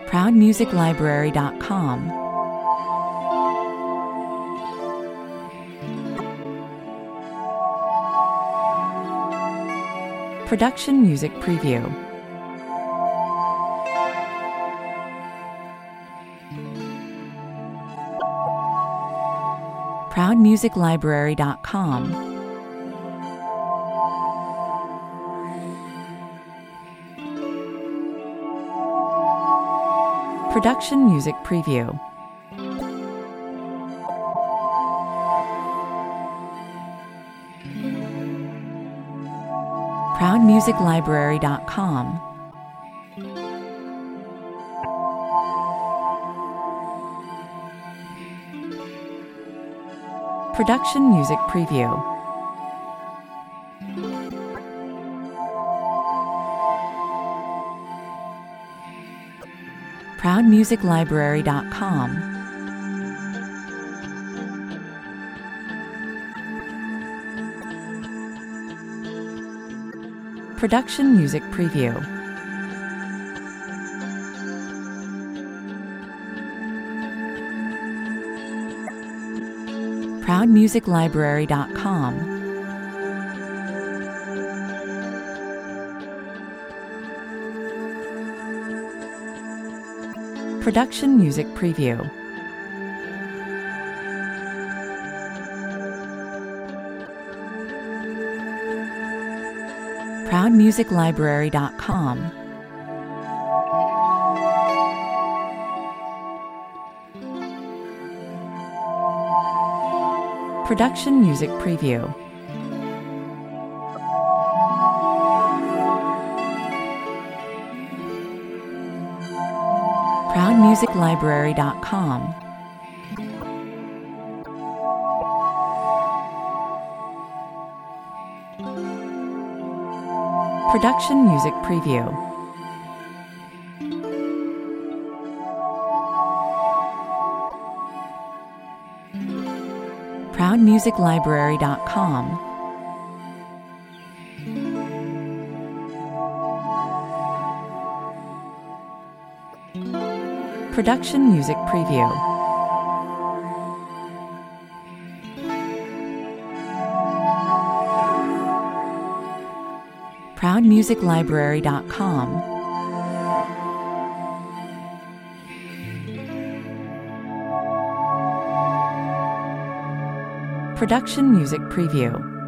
ProudMusicLibrary.com. Production Music Preview. ProudMusicLibrary.com. Production Music Preview. ProudMusicLibrary.com. Production Music Preview. ProudMusicLibrary.com. Production Music Preview. ProudMusicLibrary.com. Production Music Preview. ProudMusicLibrary.com. Production Music Preview. ProudMusicLibrary.com. Production Music Preview. ProudMusicLibrary.com. Production Music Preview. ProudMusicLibrary.com. Production Music Preview.